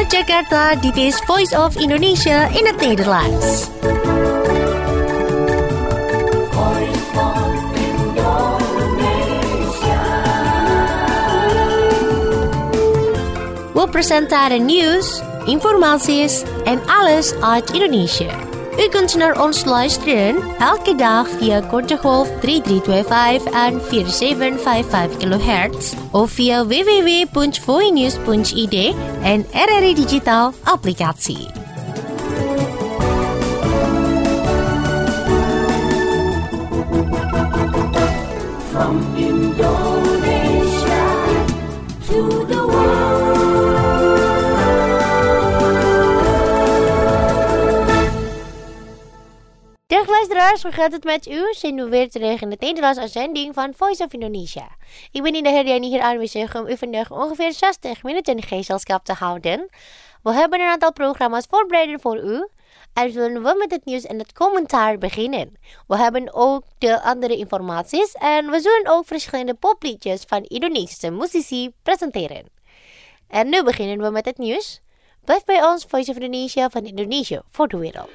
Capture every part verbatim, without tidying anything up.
Vanuit Jakarta, dit is Voice of Indonesia in het Nederlands. We presenteren nieuws, informaties en alles uit Indonesië. U kunt naar ons luisteren elke dag via korte golf drie drie twee vijf en vier zeven vijf vijf kilohertz of via w w w punt voinews punt i d en R R I Digital applicatie. From Indonesia to the world. Dag luisteraars, hoe gaat het met u? Zijn we weer terug in de Nederlandse uitzending van Voice of Indonesia. Ik ben in de Herdiani hier aanwezig om u vandaag ongeveer zestig minuten gezelschap te houden. We hebben een aantal programma's voorbereid voor u. En zullen we met het nieuws en het commentaar beginnen. We hebben ook de andere informaties en we zullen ook verschillende popliedjes van Indonesische muzici presenteren. En nu beginnen we met het nieuws. Blijf bij ons, Voice of Indonesia van Indonesië voor de wereld.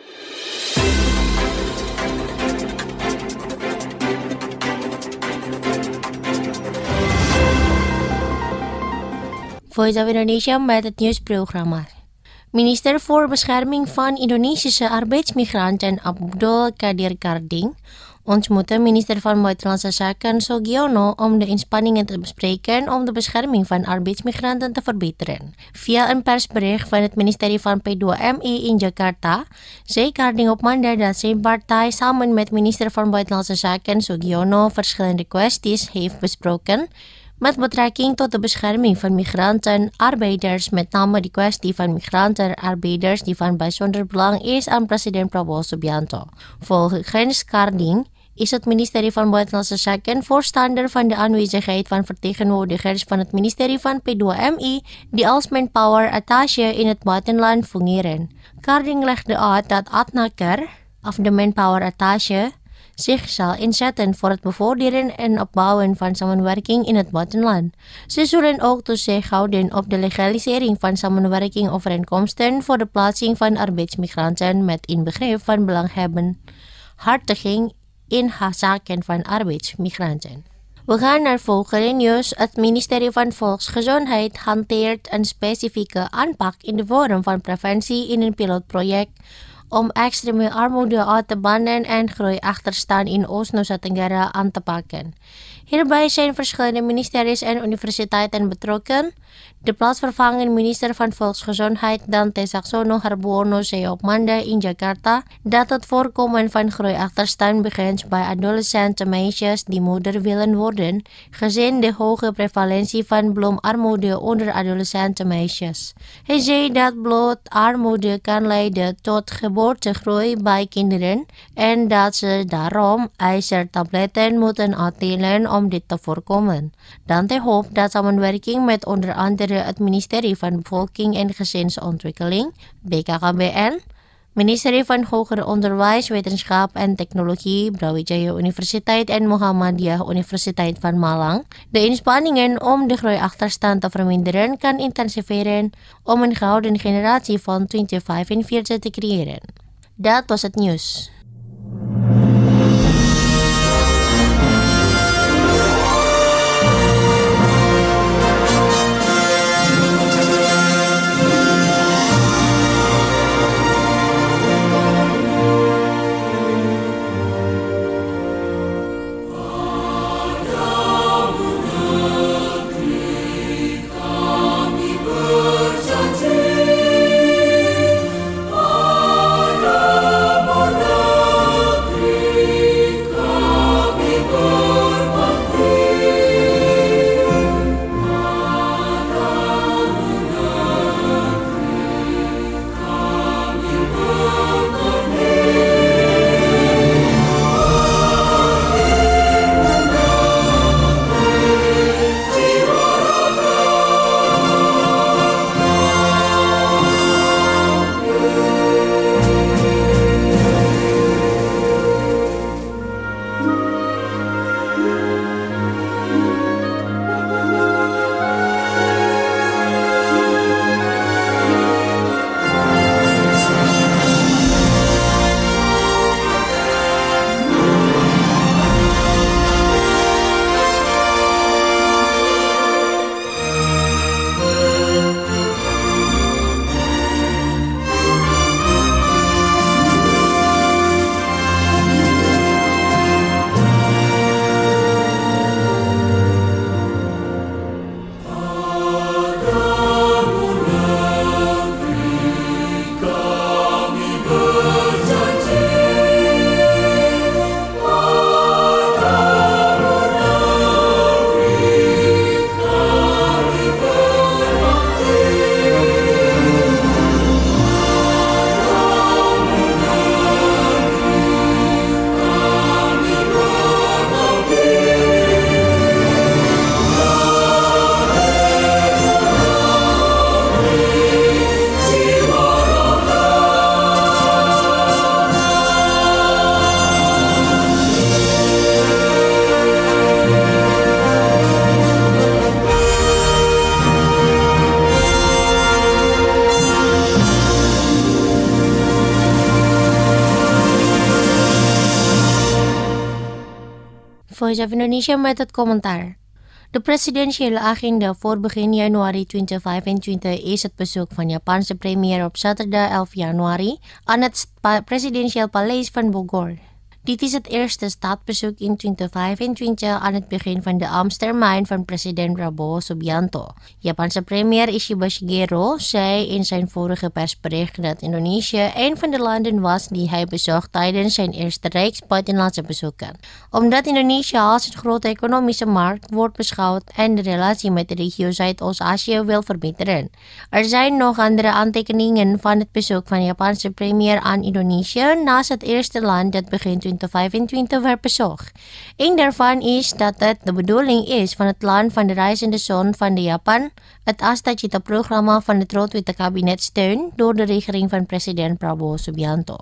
Voice of Indonesia met het nieuwsprogramma. Minister voor Bescherming van Indonesische arbeidsmigranten Abdul Qadir Karding ontmoette minister van Buitenlandse Zaken Sugiono om de inspanningen te bespreken om de bescherming van arbeidsmigranten te verbeteren. Via een persbericht van het ministerie van P twee M I in Jakarta zei Karding op maandag dat zijn partij samen met minister van Buitenlandse Zaken Sugiono verschillende kwesties heeft besproken met betrekking tot de bescherming van migranten, arbeiders, met name de kwestie van migranten, arbeiders die van bijzonder belang is aan president Prabowo Subianto. Volgens Karding is het ministerie van Buitenlandse Zaken voorstander van de aanwezigheid van vertegenwoordigers van het ministerie van P twee M I die als manpower attaché in het buitenland fungeren. Karding legde uit dat Adnaker, of de manpower attaché, zich zal inzetten voor het bevorderen en opbouwen van samenwerking in het buitenland. Ze zullen ook toezicht houden op de legalisering van samenwerking overeenkomsten voor de plaatsing van arbeidsmigranten met inbegrip van belanghebbenden hartiging in zaken van arbeidsmigranten. We gaan naar volgende nieuws. Het ministerie van Volksgezondheid hanteert een specifieke aanpak in de vorm van preventie in een pilootproject om extreme armoede uit te bannen en groeiachterstand in Oost-Nusa Tenggara aan te pakken. Hierbij zijn verschillende ministeries en universiteiten betrokken. De plaatsvervangend minister van Volksgezondheid Dante Saxono Harbuono zei op maandag in Jakarta dat het voorkomen van groeiachterstand begint bij adolescenten meisjes die moeder willen worden, gezien de hoge prevalentie van bloedarmoede onder adolescenten meisjes. Hij zei dat bloedarmoede kan leiden tot geboortegroei bij kinderen en dat ze daarom ijzertabletten moeten uitdelen om dit te voorkomen. Dante hoopt dat samenwerking met onder andere het ministerie van Bevolking en Gezinsontwikkeling, B K K B N, ministerie van Hoger Onderwijs, Wetenschap en Technologie, Brawijaya Universiteit en Muhammadiyah Universiteit van Malang, de inspanningen om de groeiachterstand te verminderen kan intensiveren om een gouden generatie van twintig vijfenveertig te creëren. Dat was het nieuws. Ada Voice of Indonesia met het commentaar. De presidentiële agenda voor begin januari twintig vijfentwintig is het bezoek van Japanse premier op zaterdag elf januari aan het spa- presidentieel paleis van Bogor. Dit is het eerste staatsbezoek in twintig vijfentwintig aan het begin van de ambtstermijn van president Prabowo Subianto. Japanse premier Ishiba Shigeru zei in zijn vorige persbericht dat Indonesië een van de landen was die hij bezocht tijdens zijn eerste reeks buitenlandse bezoeken. Omdat Indonesië als een grote economische markt wordt beschouwd en de relatie met de regio Zuidoost-Azië wil verbeteren. Er zijn nog andere aantekeningen van het bezoek van Japanse premier aan Indonesië naast het eerste land dat begin twintig vijfentwintig werd bezocht. Een daarvan is dat het de bedoeling is van het land van de reizende zoon van de Japan het Asta Cita-programma van het rood-witte kabinet steun door de regering van president Prabowo Subianto.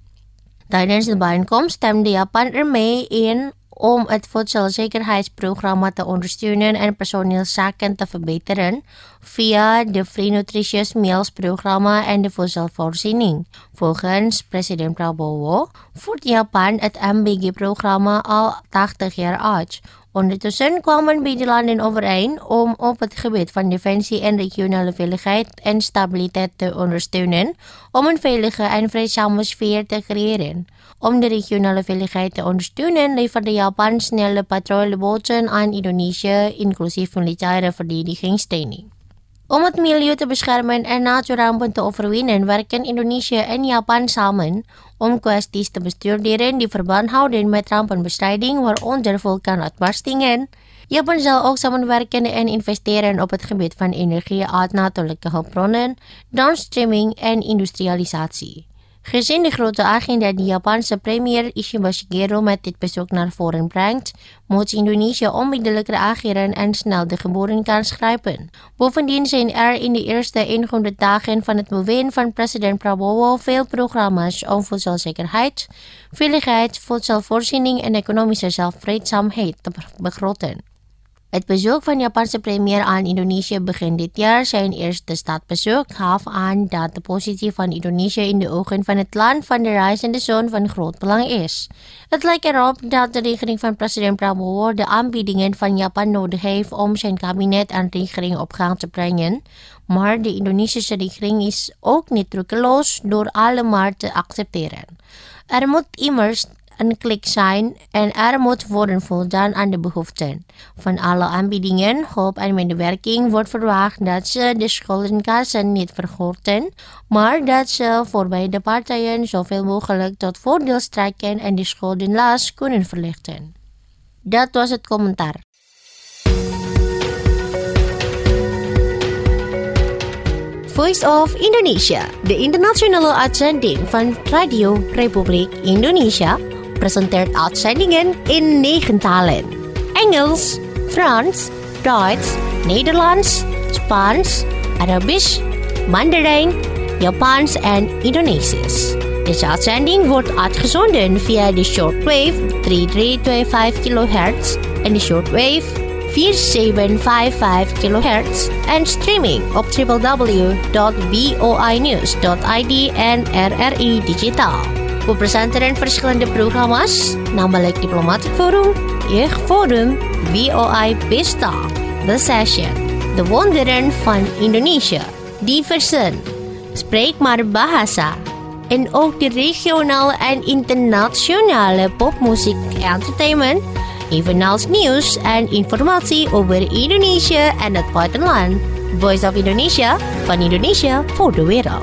Tijdens de bijeenkomst stemde Japan ermee in om het voedselzekerheidsprogramma te ondersteunen en personeelszaken te verbeteren via de Free Nutritious Meals programma en de voedselvoorziening. Volgens president Prabowo voert Japan het M B G-programma al tachtig jaar uit. Ondertussen kwamen beide landen overeen om op het gebied van defensie en regionale veiligheid en stabiliteit te ondersteunen om een veilige en vreedzame sfeer te creëren. Om de regionale veiligheid te ondersteunen leverde Japan snelle patrouilleboten aan Indonesië, inclusief militaire verdedigingstraining. Om het milieu te beschermen en natuurrampen te overwinnen, werken Indonesië en Japan samen om kwesties te bestuderen die verband houden met rampenbestrijding, waaronder vulkaanuitbarstingen. Japan zal ook samenwerken en investeren op het gebied van energie uit natuurlijke hulpbronnen, downstreaming en industrialisatie. Gezien de grote agenda die Japanse premier Ishiba Shigeru met dit bezoek naar voren brengt, moet Indonesië onmiddellijk reageren en snel de geboren kans grijpen. Bovendien zijn er in de eerste honderd dagen van het bewind van president Prabowo veel programma's om voedselzekerheid, veiligheid, voedselvoorziening en economische zelfredzaamheid te begroten. Het bezoek van Japanse premier aan Indonesië begin dit jaar, zijn eerste staatsbezoek, gaf aan dat de positie van Indonesië in de ogen van het land van de reizende zoon van groot belang is. Het lijkt erop dat de regering van president Prabowo de aanbiedingen van Japan nodig heeft om zijn kabinet en regering op gang te brengen, maar de Indonesische regering is ook niet roekeloos door alle maar te accepteren. Er moet immers een klik zijn en er moet worden voldaan aan de behoeften. Van alle aanbiedingen, hulp en medewerking wordt verwacht dat ze de schuldenkassen niet vergroten, maar dat ze voor beide partijen zoveel mogelijk tot voordeel strekken en de schuldenlast kunnen verlichten. Dat was het commentaar. Voice of Indonesia, de internationale uitzending van Radio Republiek Indonesia, presenteert uitzendingen in negen talen: Engels, Frans, Duits, Nederlands, Spaans, Arabisch, Mandarijn, Japans en Indonesisch. Deze uitzending wordt uitgezonden via de shortwave drie drie twee vijf kilohertz en de shortwave vier zeven vijf vijf kilohertz en streaming op w w w dot voinews dot i d en R R I Digitaal. We presenteren verschillende programma's, namelijk Diplomatic Forum, Jeugdforum, V O I Pesta, The Session, De Wonderen van Indonesië, Diversen, Spreek maar Bahasa, en ook de regionale en internationale popmuziek entertainment, evenals nieuws en informatie over Indonesië en het buitenland. Voice of Indonesia, van Indonesië voor de wereld.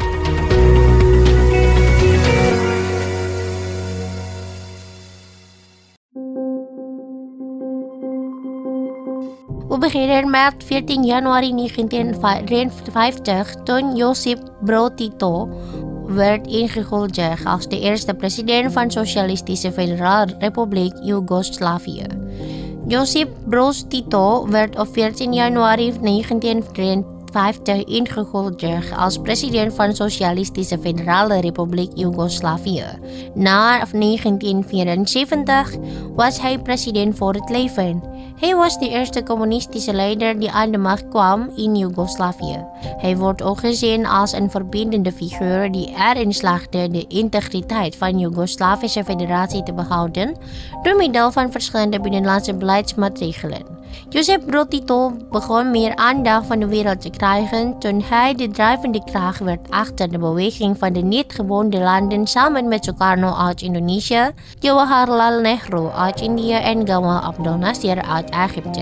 We beginnen met veertien januari negentien vijftig, toen Josip Broz Tito werd ingehuldigd als de eerste president van Socialistische Federale Republiek Joegoslavië. Josip Broz Tito werd op veertien januari negentien vijftig ingehuldigd als president van Socialistische Federale Republiek Joegoslavië. Na negentien vierenzeventig was hij president voor het leven. Hij was de eerste communistische leider die aan de macht kwam in Joegoslavië. Hij wordt ook gezien als een verbindende figuur die erin slaagde de integriteit van de Joegoslavische Federatie te behouden door middel van verschillende binnenlandse beleidsmaatregelen. Josip Broz Tito begon meer aandacht van de wereld te krijgen toen hij de drijvende kracht werd achter de beweging van de niet-gewone landen samen met Sukarno uit Indonesië, Jawaharlal Nehru uit India en Gamal Abdel Nasser uit Egypte.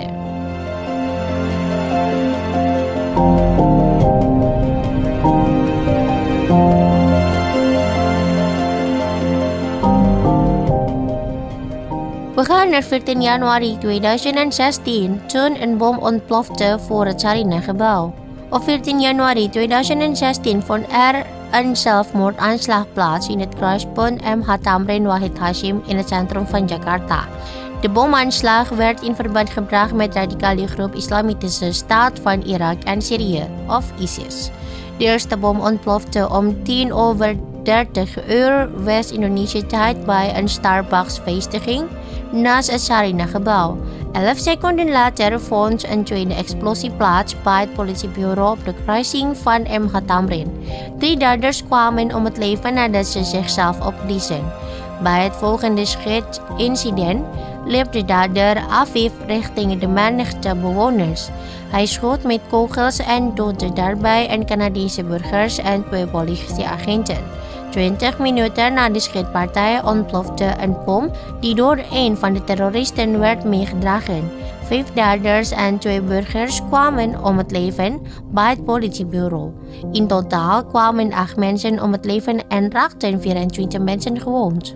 We gaan naar veertien januari tweeduizend zestien, toen een bom ontplofte voor het Sarinah-gebouw. Op veertien januari tweeduizend zestien vond er een zelfmoordaanslag plaats in het kruispunt M H Tamrin Wahid Hashim in het centrum van Jakarta. De bomaanslag werd in verband gebracht met radicale groep Islamitische Staat van Irak en Syrië, of ISIS. De eerste bom ontplofte om tien over dertig uur West-Indonesische tijd bij een Starbucks-vestiging naast het Sarinah-gebouw. Elf seconden later vond een tweede explosie plaats bij het politiebureau op de kruising van M H Tamrin. Drie daders kwamen om het leven nadat ze zichzelf opbliezen. Bij het volgende schietincident liep de dader Afif richting de menigte bewoners. Hij schoot met kogels en doodde daarbij een Canadese burgers en twee politieagenten. twintig minuten na de schietpartij ontplofte een bom die door een van de terroristen werd meegedragen. Vijf daders en twee burgers kwamen om het leven bij het politiebureau. In totaal kwamen acht mensen om het leven en raakten vierentwintig mensen gewond.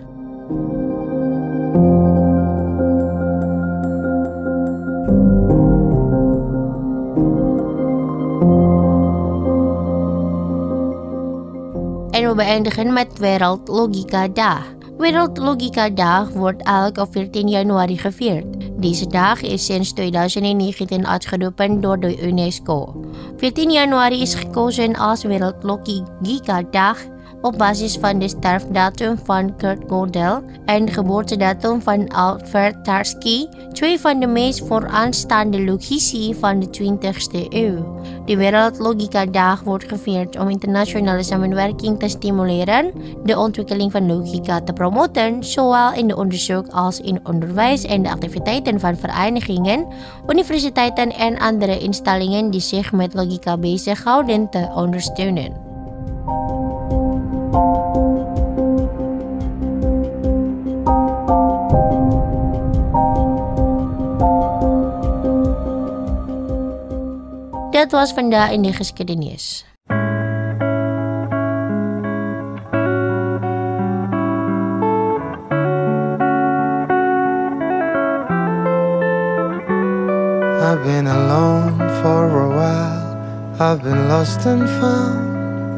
En we beëindigen met Wereldlogika Dag. Wereldlogika Dag wordt elk op veertien januari gevierd. Deze dag is sinds tweeduizend negentien uitgeroepen door de UNESCO. veertien januari is gekozen als Wereldlogika Dag op basis van de sterfdatum van Kurt Gödel en geboortedatum van Albert Tarski, twee van de meest vooraanstaande logici van de twintigste eeuw. De Wereldlogika Dag wordt gevierd om internationale samenwerking te stimuleren, de ontwikkeling van logica te promoten, zowel in de onderzoek als in onderwijs en de activiteiten van verenigingen, universiteiten en andere instellingen die zich met logica bezighouden te ondersteunen. Dat was vandaag in de geschiedenis. I've been alone for a while. I've been lost and found.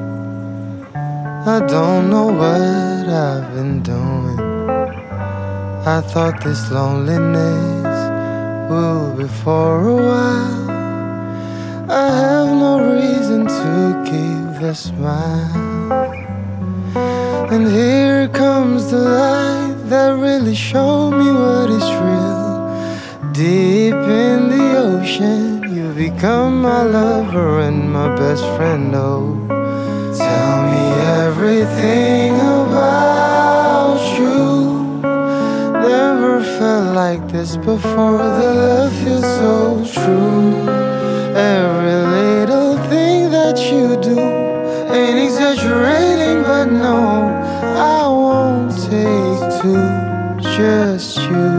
I don't know what I've been doing. I thought this loneliness will be for a while. I have no reason to keep the smile. And here comes the light that really showed me what is real. Deep in the ocean, you've become my lover and my best friend. Oh, tell me everything about you. Never felt like this before. The love feels so true. Every little thing that you do ain't exaggerating, but no, I won't take two, just you.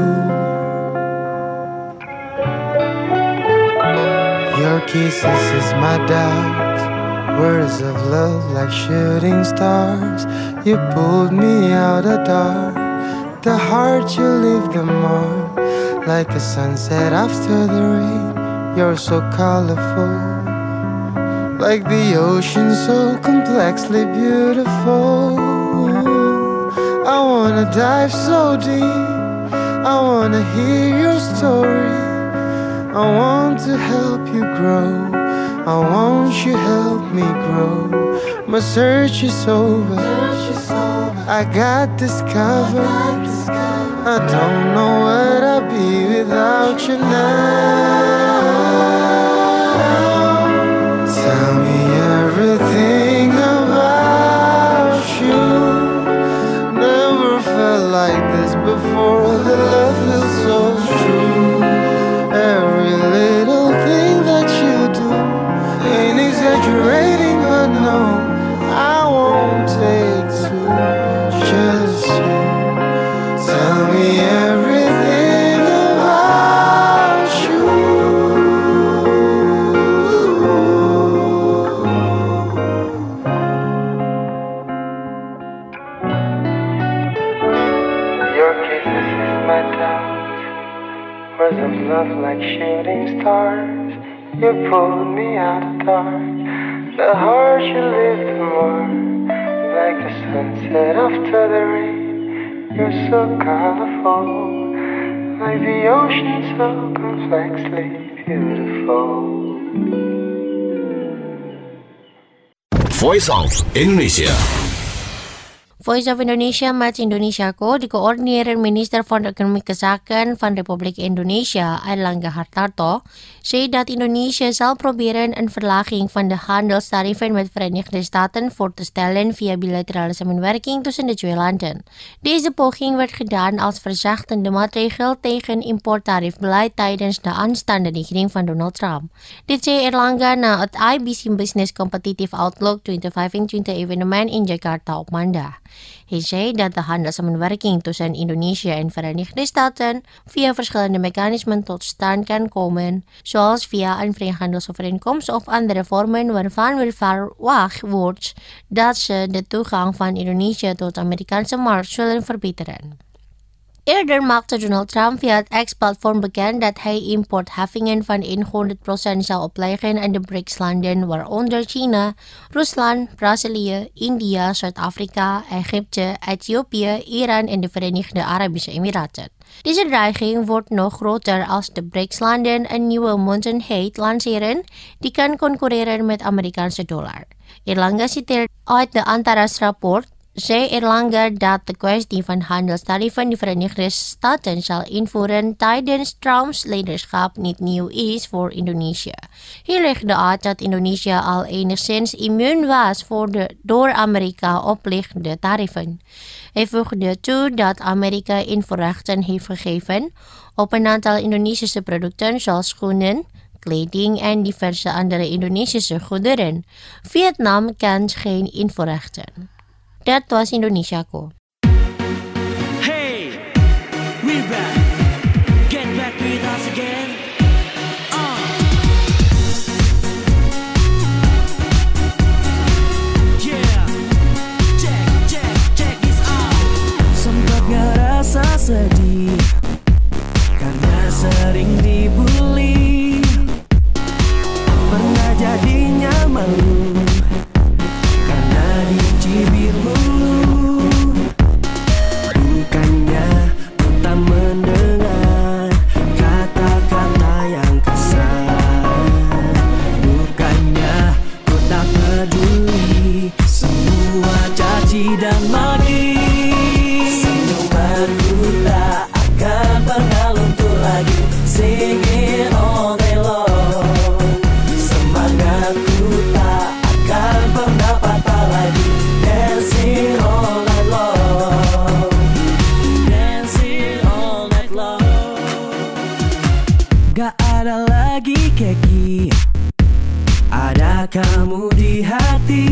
Your kisses is my doubt, words of love like shooting stars. You pulled me out of dark, the heart you leave the mark, like a sunset after the rain. You're so colorful, like the ocean, so complexly beautiful. I wanna dive so deep, I wanna hear your story. I want to help you grow, I I want you help me grow. My search is over, I got discovered. I don't know what I'd be without you now. Tell me everything about you. Never felt like this before. The love feels so true. Every little thing that you do ain't exaggerating, but no, I won't take two. Just you. Tell me everything about you. Your kisses is my doubt. Words of love like shooting stars. You pulled me out of dark. The heart you lived more. Like the sunset after the rain. You're so colorful, like the ocean so complexly beautiful. Voice of Indonesia. Voice of Indonesia met Indonesia Ko dikoördineer Minister van Economische Zaken van Republiek Indonesia, Airlangga Hartarto, zei dat Indonesië zal proberen een verlaging van de handelstarieven met Verenigde Staten voor te stellen via bilaterale samenwerking tussen de twee landen. Deze poging werd gedaan als verzachtende maatregel tegen importtariefbeleid tijdens de aanstaande regering van Donald Trump. Dit zei Airlangga na het I B C Business Competitive Outlook twintig vijfentwintig evenement in Jakarta op maandag. Hij zei dat de handelssamenwerking tussen Indonesië en Verenigde Staten via verschillende mechanismen tot stand kan komen, zoals via een vrijhandelsovereenkomst of andere vormen waarvan wel verwacht wordt dat ze de toegang van Indonesië tot de Amerikaanse markt zullen verbeteren. Eerder maakte Donald Trump via het X-platform bekend dat hij importheffingen van honderd procent zal opleggen aan de B R I C S-landen, waaronder China, Rusland, Brazilië, India, Zuid-Afrika, Egypte, Ethiopië, Iran en de Verenigde Arabische Emiraten. Deze dreiging wordt nog groter als de B R I C S-landen een nieuwe muntenheid lanceren die kan concurreren met Amerikaanse dollar. Airlangga citeert uit de Antares-rapport zei Airlangga dat de kwestie van handelstarieven de Verenigde Staten zal invoeren tijdens Trumps leiderschap niet nieuw is voor Indonesië. Hij legde uit dat Indonesië al enigszins immuun was voor de door Amerika opgelegde tarieven. Hij voegde toe dat Amerika invoerrechten heeft gegeven op een aantal Indonesische producten zoals schoenen, kleding en diverse andere Indonesische goederen. Vietnam kent geen invoerrechten. Dat was Indonesia Ko. Hey, we're back. Get back with us again. Uh. Yeah, check, check, check this out. Sempat ngerasa sedih karena sering dibully. Pernah jadinya malu karena dicibir mulu. Bukannya ku tak mendengar kata-kata yang kasar. Bukannya ku tak peduli semua caci dan maki. Senyumanku tak akan pernah luntur lagi. Singing all day long. Semangatku tak akan pernah patah lagi. Dancing all night long. Dancing all night long. Gak ada lagi keki, ada kamu di hati.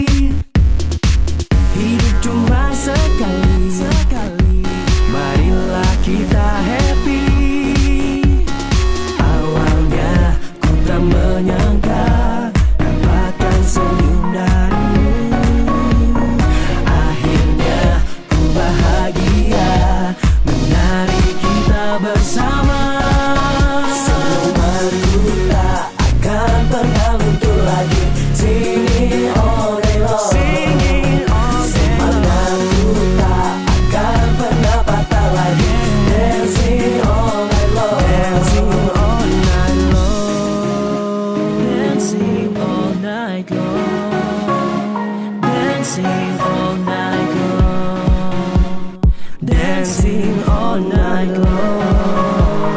Hidup cuma sekali, sekali. Marilah kita happy. Awalnya ku tak menyangka dapatkan senyum darimu. Akhirnya ku bahagia menari kita bersama. Senyumanku tak akan pernah luntur lagi. Singing all day dancing all night long.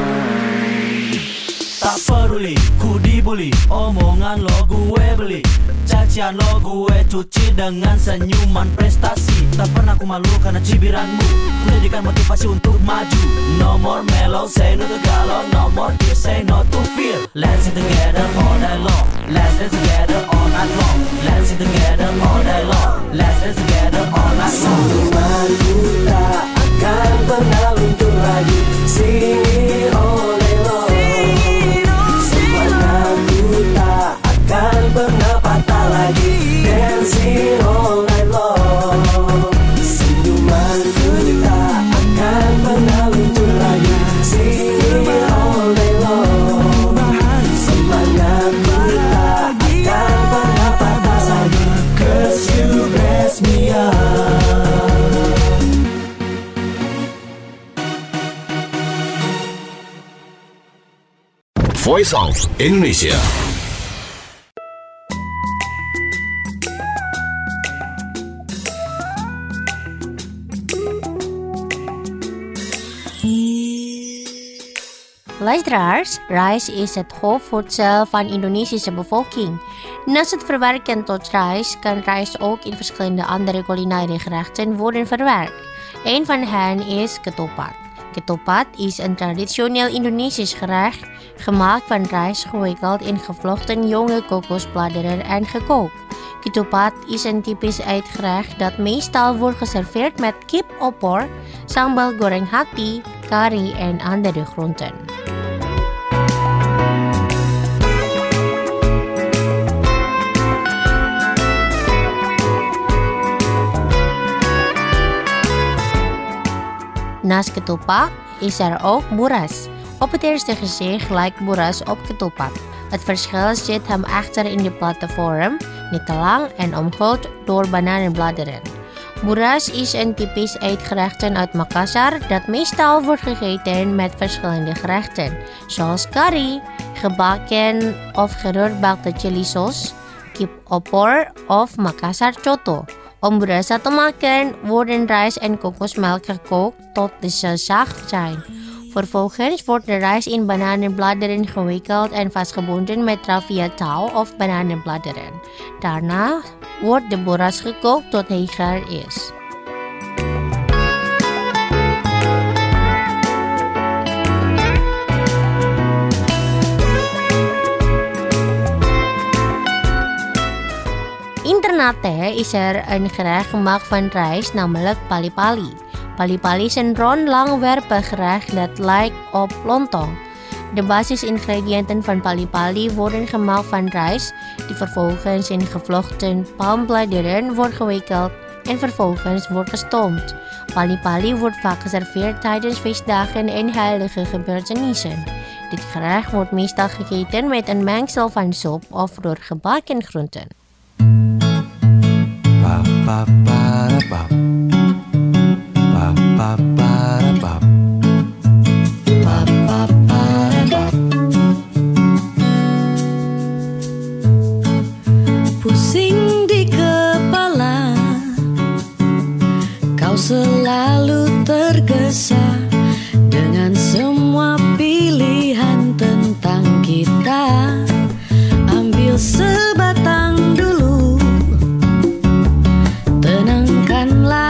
Tak peduli, ku dibully, omongan lo gue beli, cacian lo gue cuci dengan senyuman prestasi. Tak pernah ku malu karena cibiranmu, ku jadikan motivasi untuk maju. No more mellow, say no to galau. No more tears, say no to fear. Let's sing together all night long. Let's dance together all night long. Let's sing together all night long. Let's dance together all night long. Senyumanku tak akan pernah luntur lagi. Sing all night long. Semangatku tak akan pernah patah lagi. Dancing all night long. Senyumanku tak akan pernah luntur lagi. Sing all night long. Semangatku tak akan pernah patah lagi. 'Cause you bless me up. Voice of Indonesia. Luisteraars, rijst is het hoofdvoedsel van Indonesische bevolking. Naast het verwerken tot rijst kan rijst ook in verschillende andere culinaire gerechten worden verwerkt. Een van hen is ketupat. Ketupat is een traditioneel Indonesisch gerecht, gemaakt van rijst gewikkeld in gevlochten jonge kokosbladeren en gekookt. Ketupat is een typisch eetgerecht dat meestal wordt geserveerd met kip opor, sambal goreng hati, curry en andere groenten. Naast ketupat is er ook boeras. Op het eerste gezicht lijkt boeras op ketupat. Het verschil zit hem echter in de platte vorm, niet te lang en omhuld door bananenbladeren. Boeras is een typisch eetgerecht uit Makassar dat meestal wordt gegeten met verschillende gerechten, zoals curry, gebakken of geroerbakte chilisaus, kip opor of Makassar coto. Om berasa te maken worden rijst en kokosmelk gekookt tot ze zacht zijn. Vervolgens wordt de rijst in bananenbladeren gewikkeld en vastgebonden met raffia touw of bananenbladeren. Daarna wordt de boeras gekookt tot hij gaar is. In Ternate is er een gerecht gemaakt van rijst, namelijk pali-pali. Pali-pali is een rond langwerpig gerecht dat lijkt op lontong. De basisingrediënten van pali-pali worden gemaakt van rijst, die vervolgens in gevlochten palmbladeren wordt gewikkeld en vervolgens wordt gestoomd. Pali-pali wordt vaak geserveerd tijdens feestdagen en heilige gebeurtenissen. Dit gerecht wordt meestal gegeten met een mengsel van soep of door gebakken groenten. Ba ba ba da ba. Ba ba ba da ba. Ba ba ba da ba. Pusing di kepala, kau selalu tergesa dengan semua pilihan tentang kita. Ambil sebatang dulu, tenangkanlah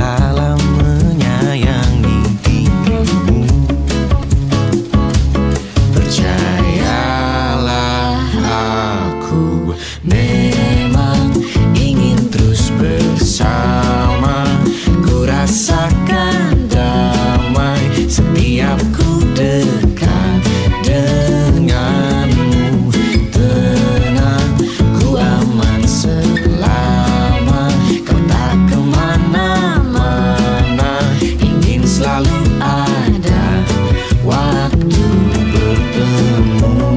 dalam menyayangi dirimu. Percayalah aku memang ingin terus bersama. Ku rasakan damai setiap ku dekat denganmu. Tenang, ku aman selama kau tak kemana-mana. Ingin selalu ada waktu bertemu.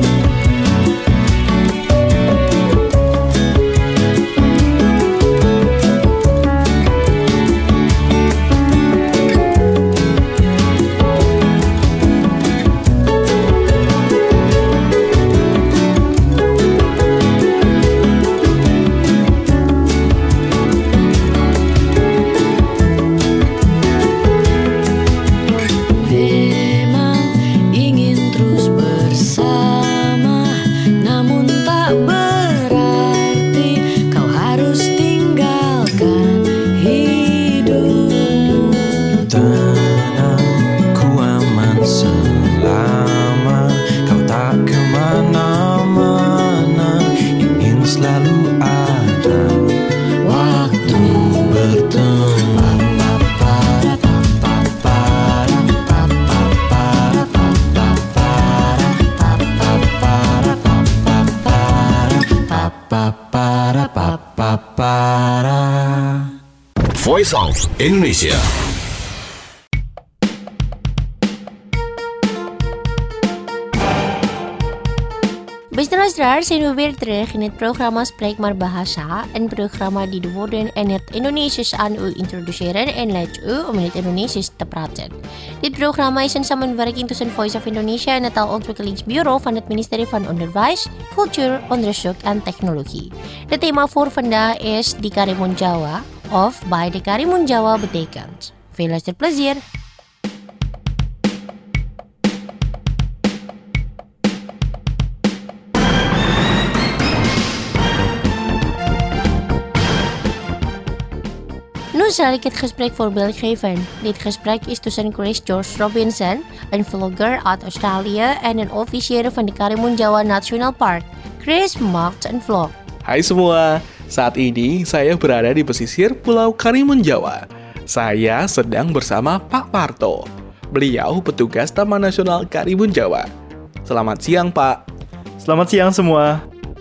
Memang ingin terus bersama, namun tak berarti kau harus tinggalkan hidupmu. Tenang, ku aman selama kau tak kemana-mana. Ingin selalu ada waktu bertemu. Voice of Indonesia. Beste luisteraars, zijn we weer terug in het programma Spreek maar Bahasa, een programma die de woorden in het Indonesisch aan u introduceren en leidt u om in het Indonesisch te praten. Dit programma is een samenwerking tussen Voice of Indonesia en het taalontwikkelingsbureau van het ministerie van Onderwijs, Cultuur, Onderzoek en Technologie. Het thema voor vandaag is Di Karimun Jawa of Bij de Karimun Jawa betekent. Veel luisterplezier! Nu zal ik het gesprek voorbeeld geven. Dit gesprek is tussen Chris George Robinson, een vlogger uit Australië en een officier van de Karimun Jawa National Park. Chris maakt een vlog. Hai semua, saat ini saya berada di pesisir Pulau Karimun Jawa. Saya sedang bersama Pak Parto. Beliau petugas Taman Nasional Karimun Jawa. Selamat siang, Pak. Selamat siang semua.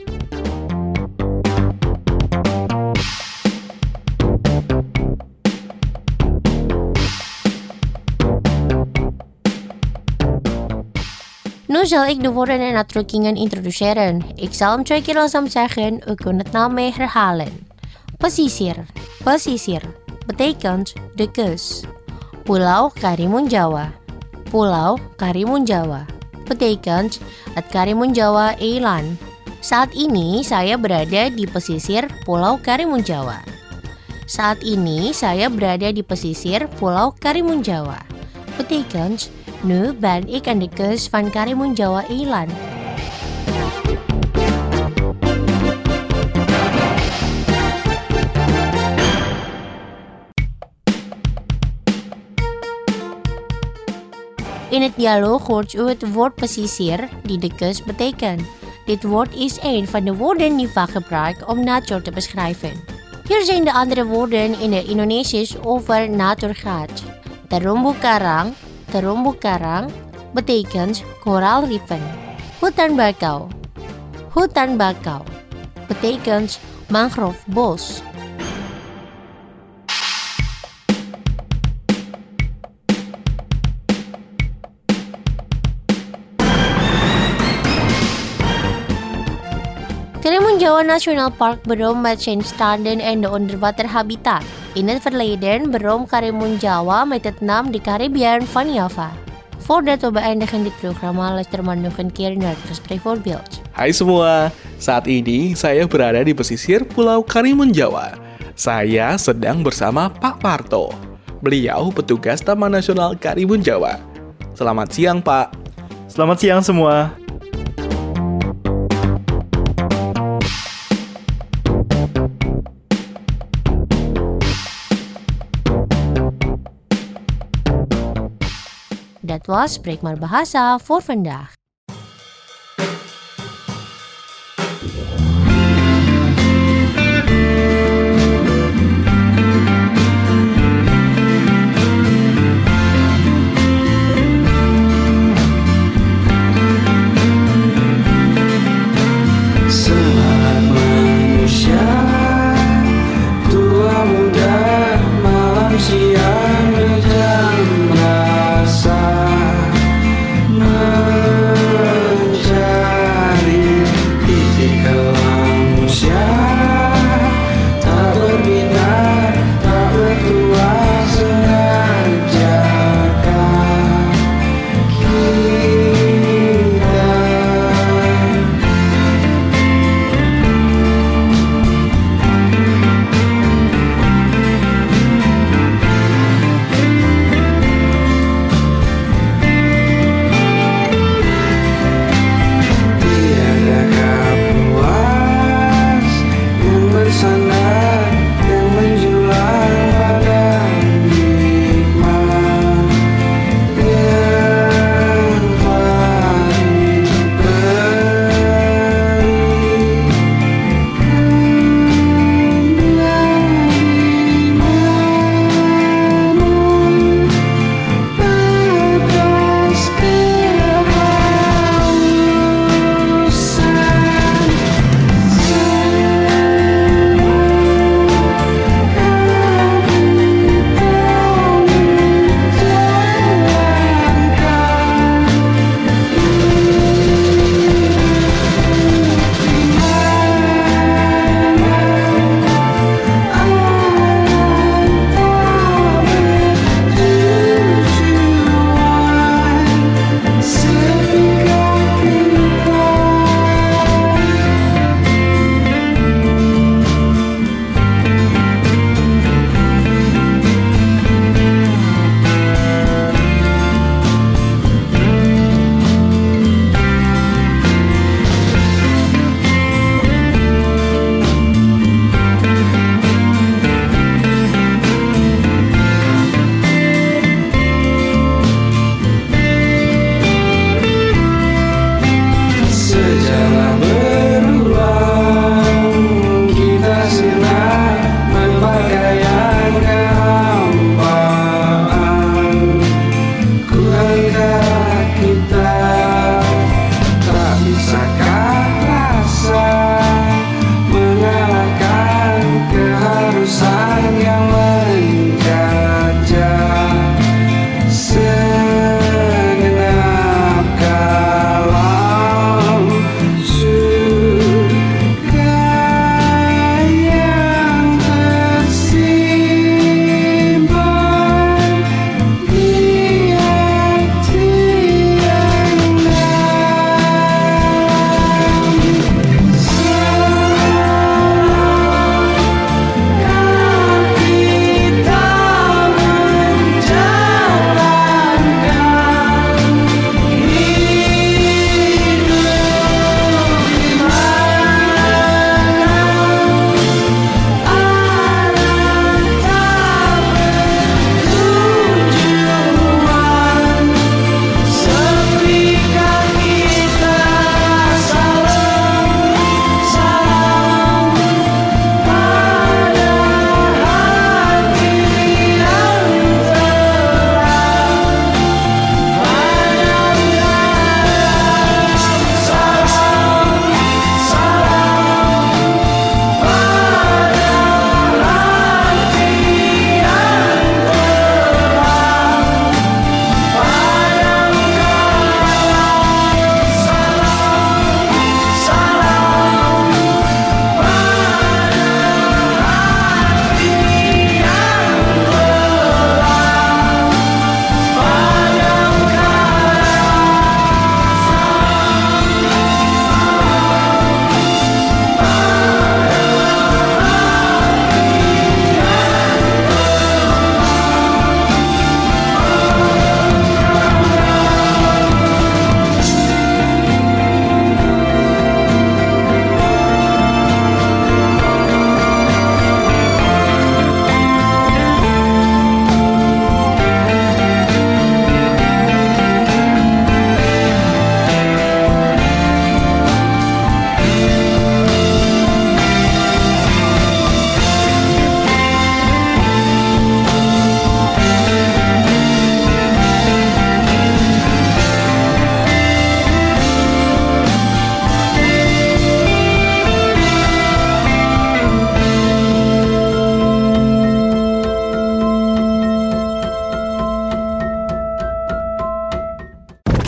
Nu zal ik de woorden en uitdrukkingen introduceren. Ik zal hem twee keer langzaam zeggen, u kunt het na mij herhalen. Pesisir, pesisir, betekent de kust. Pulau Karimun Jawa, Pulau Karimun Jawa, betekent het Karimun Jawa eiland. Saat ini saya berada di pesisir Pulau Karimun Jawa. Saat ini saya berada di pesisir Pulau Karimun Jawa, betekent nu ben ik aan de kust van Karimun Jawa eiland. In het dialoog hoort u het woord pesisir die de kust betekent. Dit woord is een van de woorden die vaak gebruikt om natuur te beschrijven. Hier zijn de andere woorden in het Indonesisch over natuur gaat. Terumbu karang, terumbu karang betekent koraalriffen. Hutan bakau, hutan bakau betekent mangrovebos. Karimun Jawa National Park berom met zijn standen en de onderwaterhabitat. In het verleden berom Karimun Jawa met het naam de Caribbean van Java. Voordat we beëindigen dit programma, luister maar nog een keer naar het gespreksvoorbeeld. Hai semua, saat ini saya berada di pesisir Pulau Karimun Jawa. Saya sedang bersama Pak Parto. Beliau petugas Taman Nasional Karimun Jawa. Selamat siang, Pak. Selamat siang semua. Dat was Spreekbaar Bahasa voor vandaag. Siang hujan rasa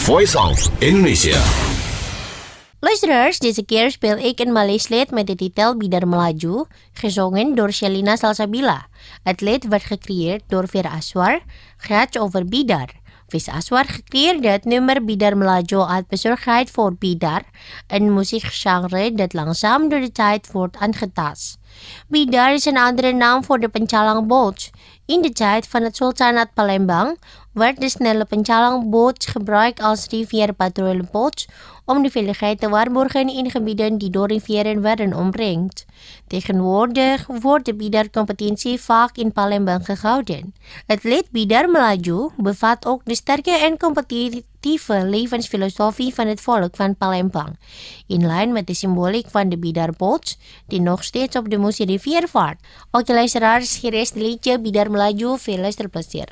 Voice of Indonesia. Luisteraars, deze keer speel ik een Maleis-lied met de titel Bidar Melaju, gezongen door Shelina Salsabila. Het lied werd gecreëerd door Fir Aswar, gaat over Bidar. Fir Aswar gecreëerde het nummer Bidar Melaju uit bezorgdheid voor Bidar, een muziekgenre dat langzaam door de tijd wordt aangetast. Bidar is een andere naam voor de pencalangboot. In de tijd van het Sultanaat Palembang werd de snelle pencalangboot gebruikt als rivierpatrouilleboot om de veiligheid te waarborgen in gebieden die door rivieren werden omringd. Tegenwoordig wordt de Bidar-competitie vaak in Palembang gehouden. Het lied Bidar Melaju bevat ook de sterke en competitieve levensfilosofie van het volk van Palembang, in lijn met de symboliek van de Bidar-boot, die nog steeds op de Musi-rivier vaart. Oke luisteraars, hier is het liedje Bidar Melaju, veel luisterplezier.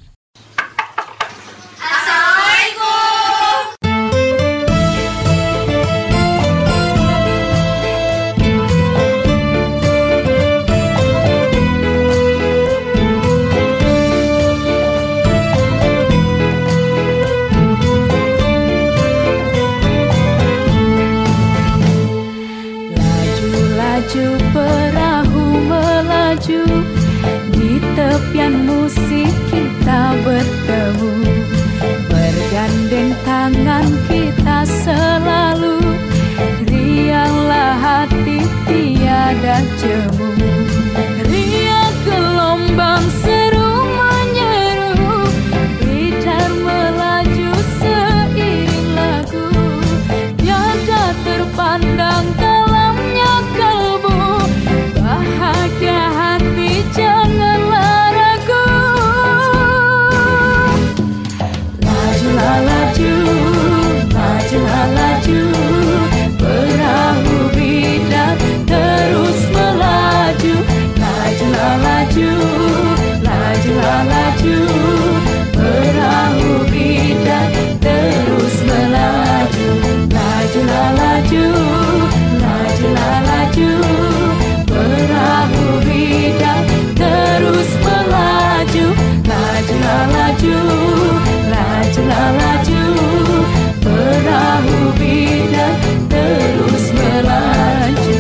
Laju perahu melaju, di tepian Musi kita bertemu, bergandeng tangan kita selalu, rianglah hati tiada jemu, riang gelombang seru menyeru, Bidar melaju seiring lagu, tiada terpandang bahagia hati janganlah ragu. Lajulah laju, lajulah laju, perahu Bidar terus melaju. Lajulah laju, lajulah laju, perahu Bidar terus melaju. Lajulah laju, lajulah laju, perahu Bidar terus melaju. Lajulah laju, lajulah laju, perahu Bidar terus melaju.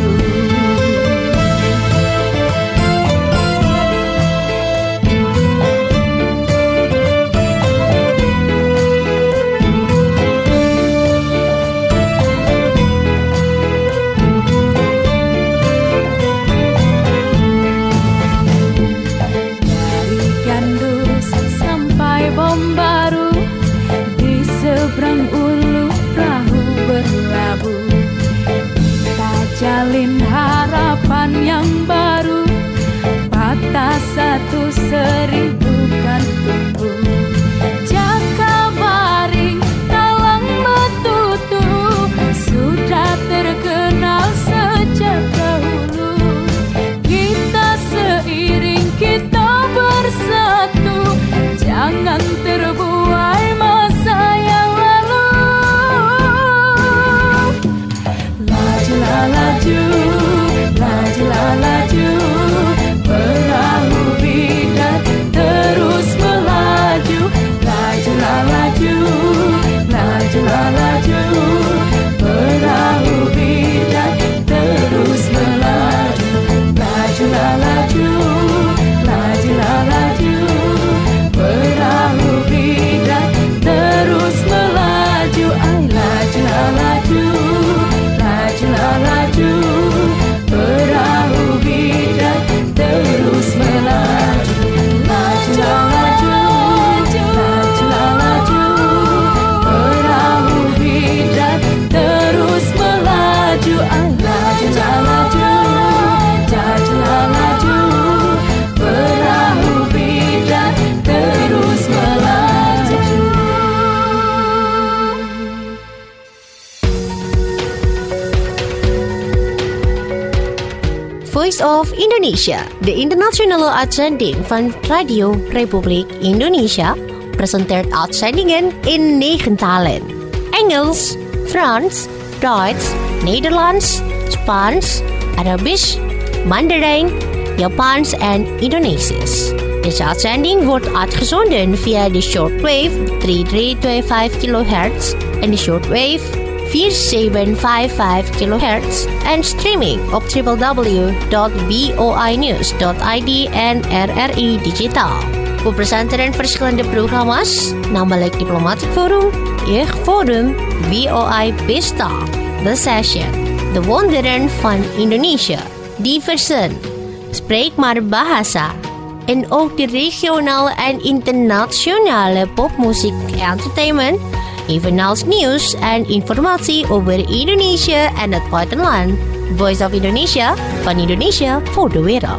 Jalin harapan yang baru, patah satu seribu kan tumbuh. Jakabaring talang betutu, sudah terkenal sejak dahulu. Kita seiring, kita bersatu, jangan terbuai masa yang lalu. Lajulah laju, lajulah laju, perahu Bidar terus melaju. Lajulah laju, lajulah laju, perahu Bidar terus melaju. Lajulah laju, lajulah laju, perahu Bidar terus melaju. Ay, lajulah laju, lajulah laju, perahu Bidar terus melaju. Lajulah laju, lajulah laju, perahu Bidar terus melaju. Ay, lajulah laju, lajulah laju, perahu Bidar terus melaju. Voice of Indonesia, de internationale uitzending van Radio Republiek Indonesia, presenteert uitzendingen in negen talen: Engels, Frans, Duits, Nederlands, Spaans, Arabisch, Mandarin, Japans en Indonesisch. Deze uitzending wordt uitgezonden via de shortwave drie drie twee vijf kilohertz en de shortwave vier zeven vijf vijf kilohertz en streaming op w w w dot voinews dot i d en R R I Digitaal. We presenteren verschillende programma's, namelijk Diplomatic Forum, Jeugdforum, V O I Pesta, The Session, De Wonderen van Indonesië, Diversen, Spreek maar Bahasa, en ook de regionale en internationale popmuziek entertainment, evenals nieuws en informatie over Indonesië en het buitenland. Voice of Indonesia, van Indonesia voor de wereld.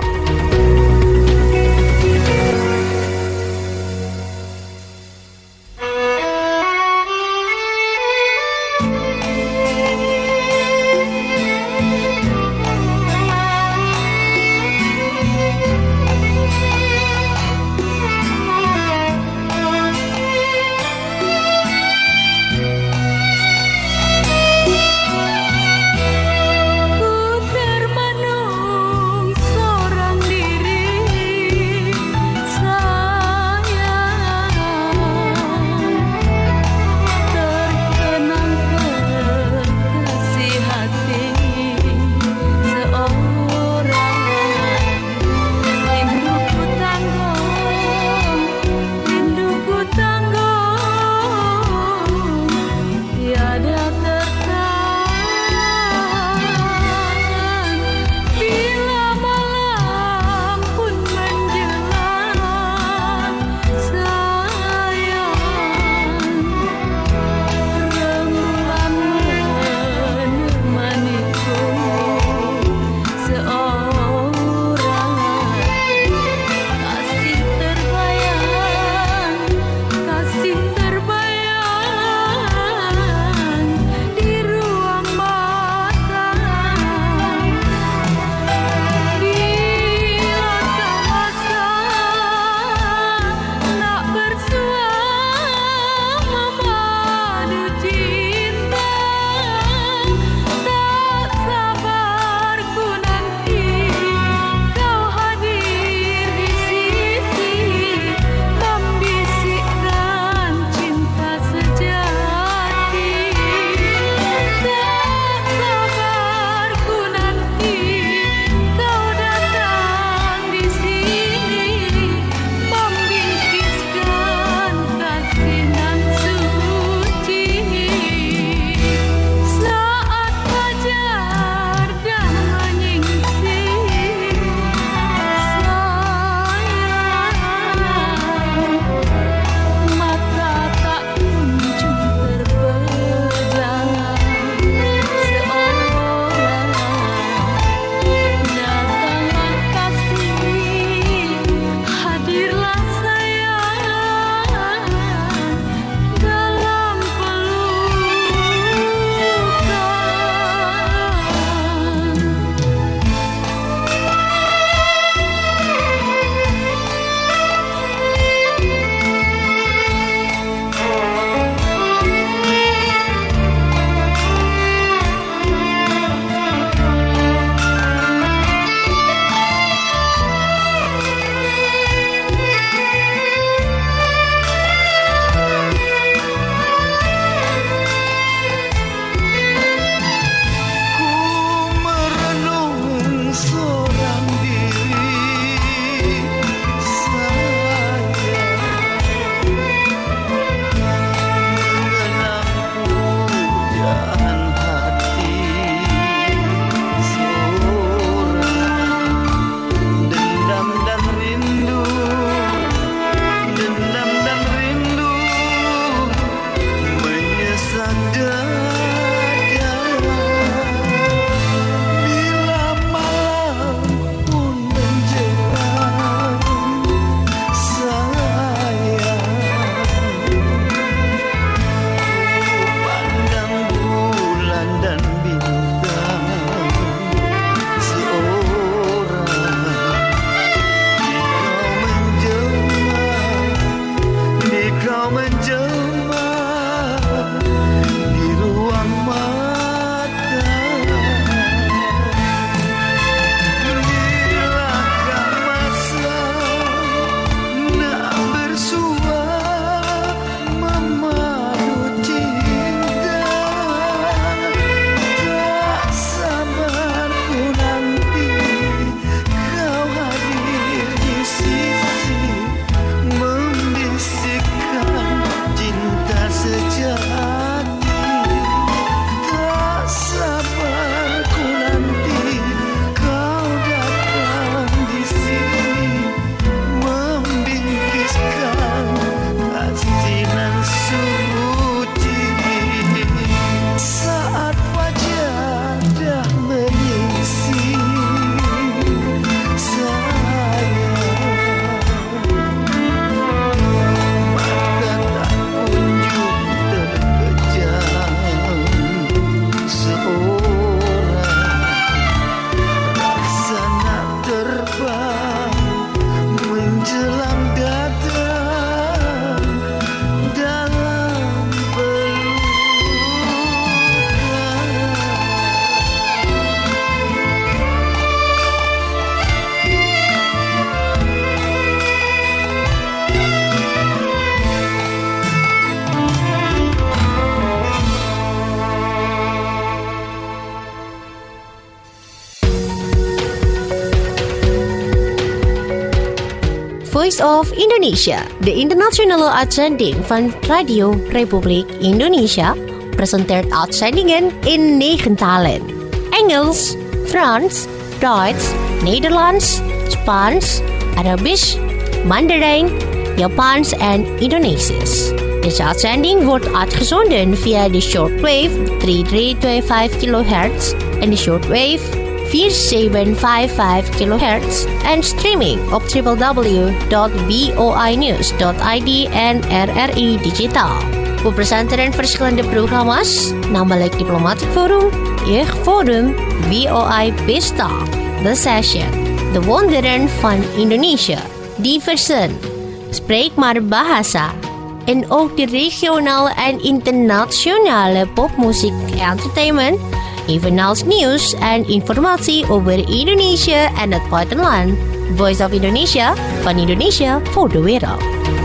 Voice of Indonesia, de internationale uitzending van Radio Republiek Indonesia, presenteert uitzendingen in negen talen. Engels, Frans, Duits, Nederlands, Spaans, Arabisch, Mandarijn, Japans en Indonesisch. Deze uitzending wordt uitgezonden via de shortwave drie drie twee vijf kilohertz en de shortwave vier zeven vijf vijf kilohertz en streaming op w w w dot voi news dot i d en R R I Digitaal. We presenteren verschillende programma's, namelijk Diplomatic Forum, Jeugdforum, V O I Pesta, The Session, De Wonderen van Indonesië, Diversen, Spreek maar Bahasa, en ook de regionale en internationale popmuziek entertainment, evenals nieuws en informatie over Indonesië en het buitenland. Voice of Indonesia, van Indonesia voor de wereld.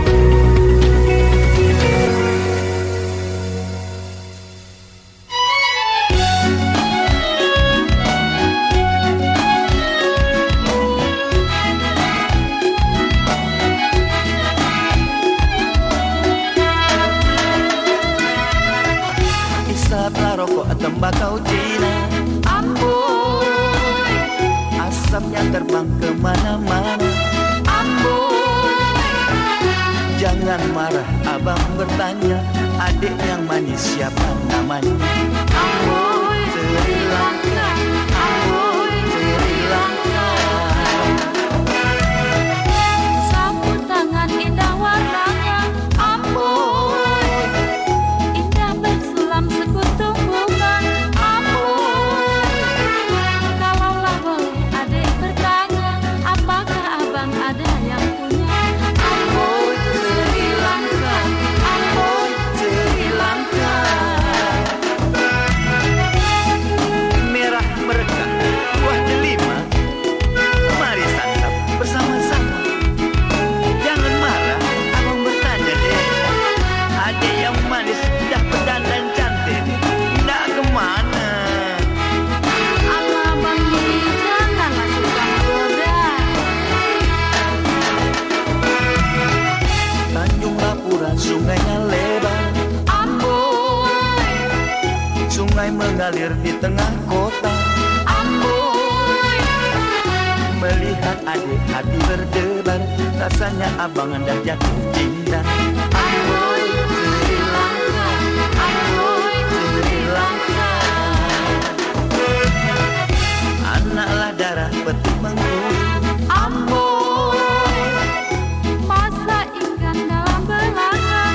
Tembakau Cina, amboi, asapnya terbang kemana-mana, amboi. Jangan marah, abang bertanya, adik yang manis siapa namanya? Amboi, Sri Lanka, amboi, Sri Lanka. Sapu tangan indah warnanya, amboi, indah bersulam sekutu. Sungainya lebar, amboi. Sungai mengalir di tengah kota, amboi. Melihat adik hati berdebar, rasanya abang hendak jatuh cinta. Amboi, Sri Lanka, amboi, Sri Lanka. Anaklah darah peti mengkudu, amboi. Masa ikan dalam belanga,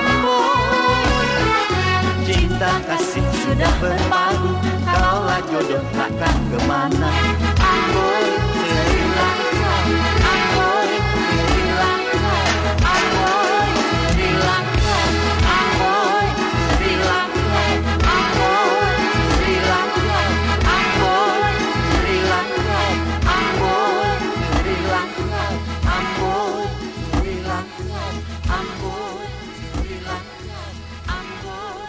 cinta kasih sudah berpadu, kalaulah jodoh takkan kemana. Amboi, Sri Lanka, amboi, Sri Lanka, amboi, Sri Lanka, amboi, Sri Lanka, amboi, Sri Lanka, amboi, Sri Lanka, amboi, Sri Lanka, amboi, Sri Lanka, amboi, Sri Lanka, amboi.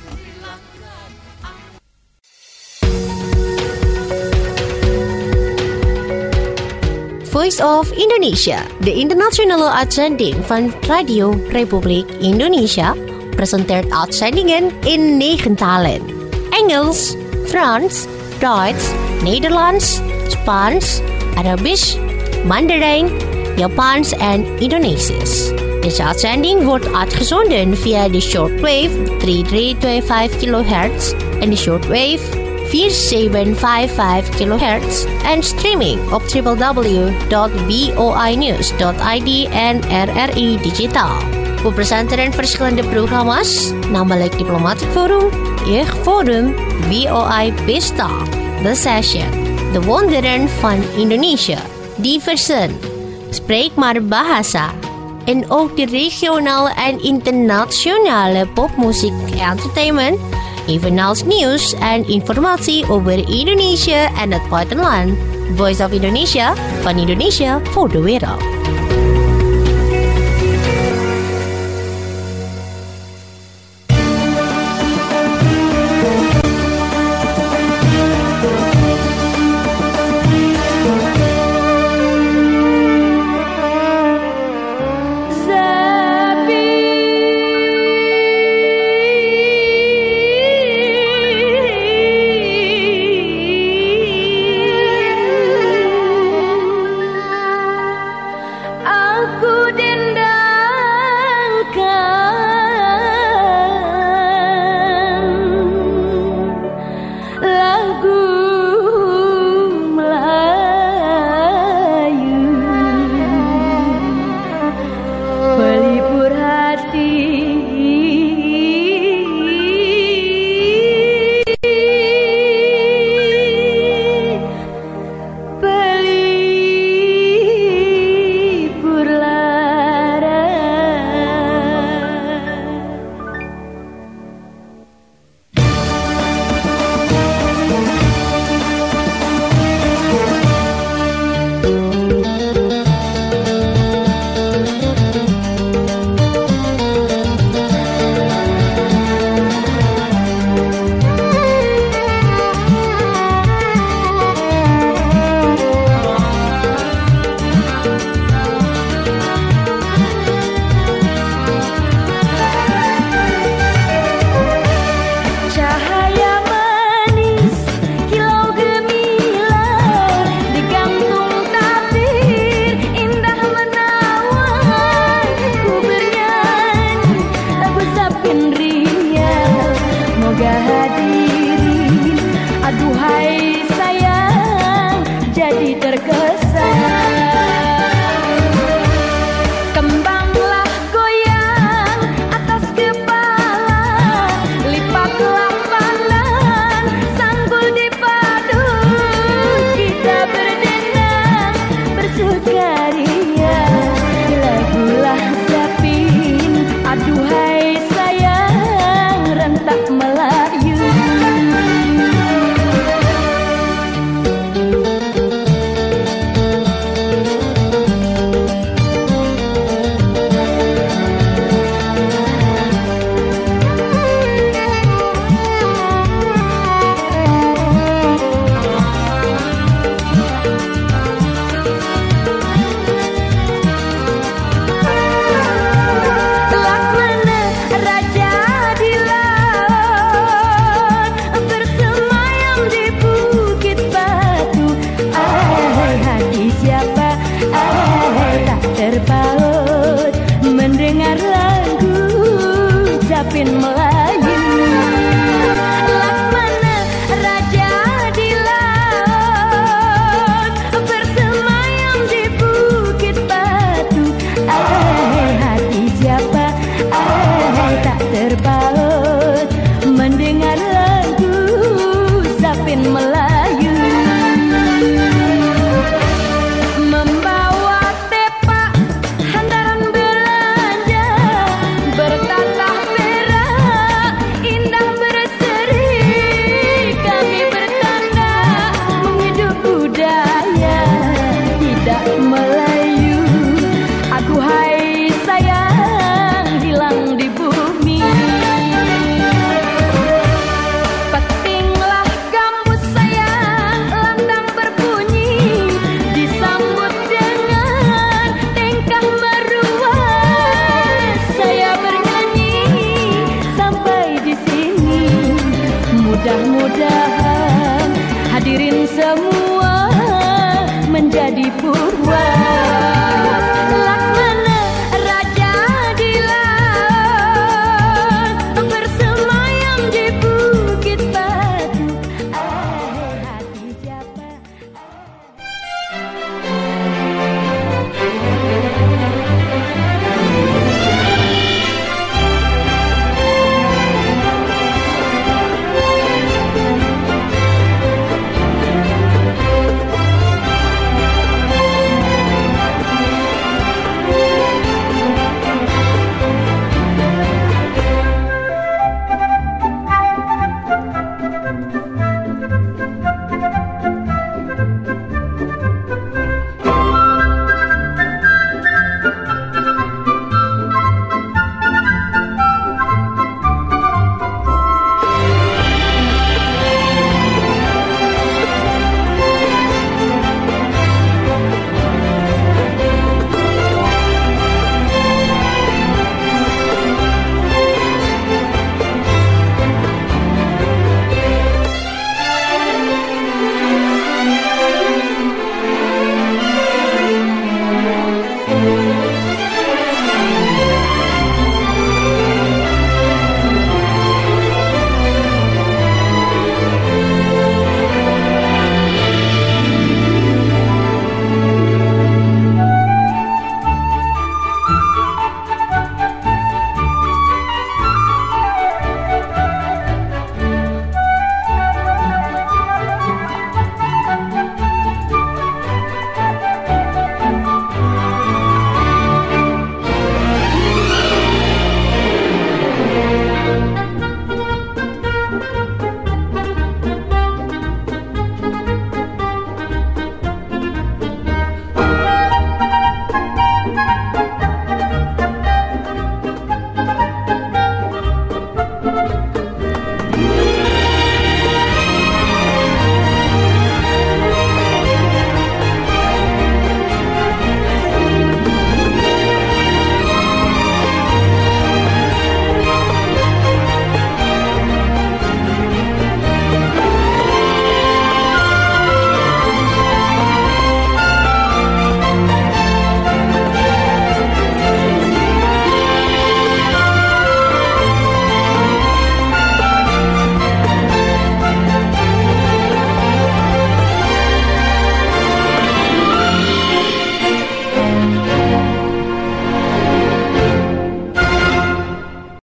Voice of Indonesia, de internationale uitzending van Radio Republiek Indonesia, presenteert uitzendingen in negen talen. Engels, Frans, Duits, Nederlands, Spaans, Arabisch, Mandarijn, Japans en Indonesisch. Deze uitzending wordt uitgezonden via de shortwave drie drie twee vijf kilohertz en de shortwave vier zeven vijf vijf kilohertz en streaming op w w w dot voi news dot i d en R R I Digitaal. We presenteren verschillende programma's, namelijk Diplomatic Forum, Jeugdforum, V O I Pesta, The Session, De Wonderen van Indonesië, Diversen, Spreek maar Bahasa, en ook de regionale en internationale popmuziek entertainment, evenals nieuws en informatie over Indonesië en het buitenland. Voice of Indonesia, van Indonesia voor de wereld. Harga hadirin, aduhai sayang, jadi terkesan. Kembanglah goyang atas kepala, lipatlah pandan, sanggul dipadu, kita berdendang, bersukaria. Lagulah Zapin, aduhai sayang, rentak Melayu. Laksamana raja di laut, bersemayam di bukit batu. Ahai hati siapa, ahai tak terpaut, mendengar lagu Zapin Melayu. Laksamana raja di laut, bersemayam di bukit batu. Ahai hati siapa, ahai tak terpaut, mendengar lagu Zapin Melayu. Membawa tepak handaran belanja, bertatah perak indah berseri, kami bertanda menghidup budaya tidak Melayu. Aduhai sayang, hilang di bumi. Petinglah gambus sayang, lantang berbunyi, disambut dengan tingkah meruat. Saya bernyanyi sampai di sini, mudah-mudahan